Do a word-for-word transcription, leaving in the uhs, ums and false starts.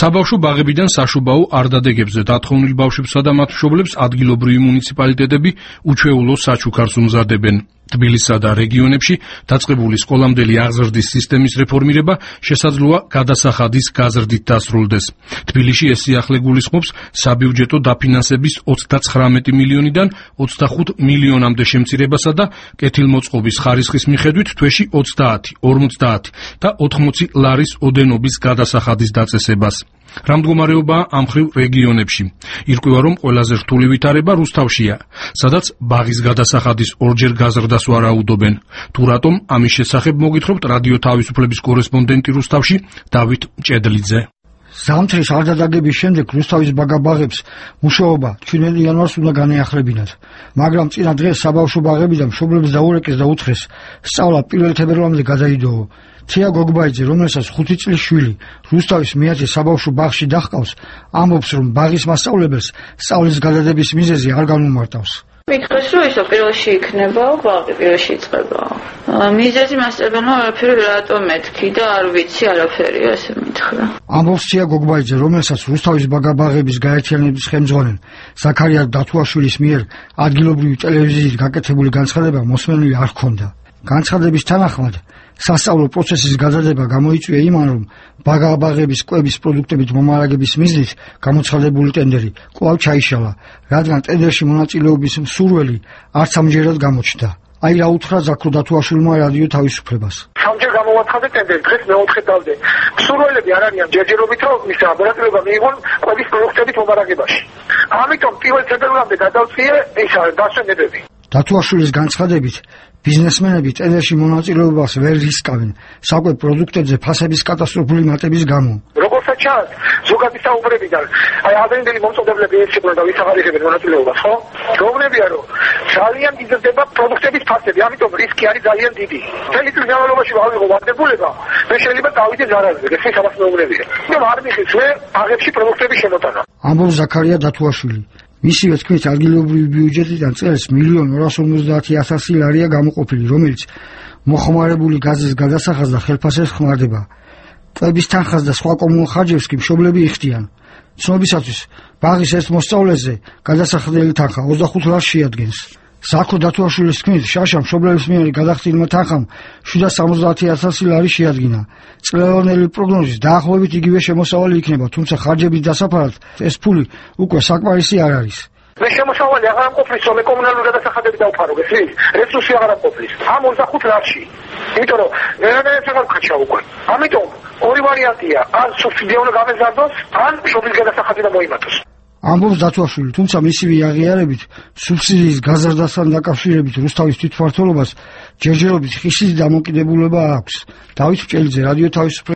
საბავშვო ბაღებიდან საშუბაო არდადეგებზე დათხოვნილ ბავშვებსა და მათ მშობლებს ადგილობრივი მუნიციპალიტეტები უჩვეულო საჩუქარს უმზადებენ. თბილისსა და რეგიონებში დაწყებული სკოლამდელი აღზრდის სისტემის რეფორმირება შესაძლოა გადასახადის გაზრდით დასრულდეს. თბილისში ეს სიახლე გულისხმობს საბიუჯეტო დაფინანსების ოცდაცხრამეტი მილიონიდან ოცდახუთ მილიონამდე შემცირებასა და კეთილმოწყობის ხარისხის მიხედვით თვეში ოცდაათი, ორმოცდაათი და ოთხმოცი ლარის ოდენობის გადასახადის დაწესებას. რა მდგომარეობაა ამ მხრივ რეგიონებში? ირკვევა, რომ ყველაზე რთული ვითარება რუსთავშია, სადაც ბაღის გადასახადის ორჯერ გაზრდას ვარაუდობენ. თუ რატომ, ამის შესახებ მოგითხრობთ რადიო თავისუფლების კორესპონდენტი რუსთავში დავით მჭედლიძე. ზამთრის არდადაგების შემდეგ რუსთავის ბაღებს მუშაობა ჩვენი იანვარს უნდა განეახლებინათ, მაგრამ წინა დღეს საბავშვო ბაღებიდან მშობლებს დაურეკეს და უთხრეს სწავლა პირველ თებერვალამდე გადაიდოო. თია გოგბაიძე, რომელსაც ხუთი წლის შვილი რუსთავის მეათე საბავშვო ბაღში დაჰყავს, ამბობს, რომ ბაღის მასწავლებელს სწავლის გადადების მიზეზი არ განუმარტავს. მითხრეს, რომ ისო პირველში იქნებაო, ბაღი პირველში იწყება. მიზეზი მასწავლებელმა არაფერი რატომ მეთქი და არ ვიცი არაფერია, ესე მითხრა. ამბობს თია გოგბაიძე, რომელსაც რუსთავის ბაღების გაერთიანების ხელმძღვანელ ზაქარია დათუაშვილის მიერ ადგილობრივი ტელევიზიით გაკეთებული განცხადება მოსმენილი არ ჰქონდა. განცხადების თანახმად სასწავლო პროცესის გადადება გამოიწვია იმან, რომ ბაღების კვების პროდუქტებით მომარაგების მიზნით გამოცხადებული ტენდერი კვლავ ჩაიშალა, რადგან ტენდერში მონაწილეობის მსურველი არც ამჯერად გამოჩნდა. აი რა უთხრა ზაქრო დათუაშვილმა რადიო თავისუფლებას. სამჯერ გამოვაცხადე ტენდერი, დღეს მეოთხე დავდე. მსურველები არ არიან ჯერჯერობით, რომ მის მონაწილეობა მიიღონ კვების პროდუქტებით მომარაგებაში. ამიტომ პირველ თებერვალამდე გადავწიე ისა დასვენებები. დათუაშვილის განცხადებით, ბიზნესმენები ტენდერში მონაწილეობას ვერ რისკავენ საკვებ პროდუქტებზე ფასების კატასტროფული მატების გამო. როგორცაც ჩანს, ზოგადი საუბრებიდან, აი ამდენი მომწოდებლები ეცებრა და ვისაღარიხებენ მონაწილეობას, ხო? გეუბნებიან, რომ ძალიან იზრდება პროდუქტების ფასები, ამიტომ რისკი არის ძალიან დიდი. მთელი წლის განმავლობაში ავიღო ვარდებულება, მე შეიძლება დავიდე ზარალზე, ეს სამას მეუბნებიან. და არ მიხის მე ბაღებში პროდუქტების შემოტანა. ამბობს ზაქარია დათუაშვილი. მისივე თქმით, ადგილობრივი ბიუჯეტიდან წელს მილიონ ორას ორმოცდაათი ათასი ლარია გამოყოფილი, რომელიც მოხმარებული გაზის გადასახადს და ხელფასებს ხმარდება. კვების თანხას და სხვა კომუნალურ ხარჯებს კი მშობლები იხდიან. ცნობისათვის, ბაღის ერთ მოსწავლეზე გადასახადელი თანხა ოცდახუთ ლარს შეადგენს. ზაქრო დათუაშვილის თქმით, შაშა მშობლების მიერ გადახდილმა თანხამ შვიდას სამოცდაათი ათასი ლარი შეადგინა. წლევანდელი პროგნოზის დაახლოებით იგივე შემოსავალი იქნება, თუმცა ხარჯების დასაფარად ეს ფული უკვე საკმარისი არ არის. მე შემოსავალი აღარ ამყოფნის, რომ კომუნალური გადასახადები დავფარო, გესმის? რესურსი აღარ ამყოფნის. ამ ოცდახუთ ლარში. იმიტომ რომ ერთადერთი აღარ ვქაჩა უკვე. ამიტომ ორი ვარიანტია, ან სუბსიდია უნდა გამეზარდოს, ან მშობლის გადასახადი და მოიმატოს. ამბობს დათუაშვილი, თუმცა მისივე აღიარებით, სუბსიდიის გაზრდასთან დაკავშირებით რუსთავის თვითმმართველობას ჯერჯერობით ხისის დამოკიდებულება აქვს. დავით მჭედლიძე, რადიო თავისუფლება.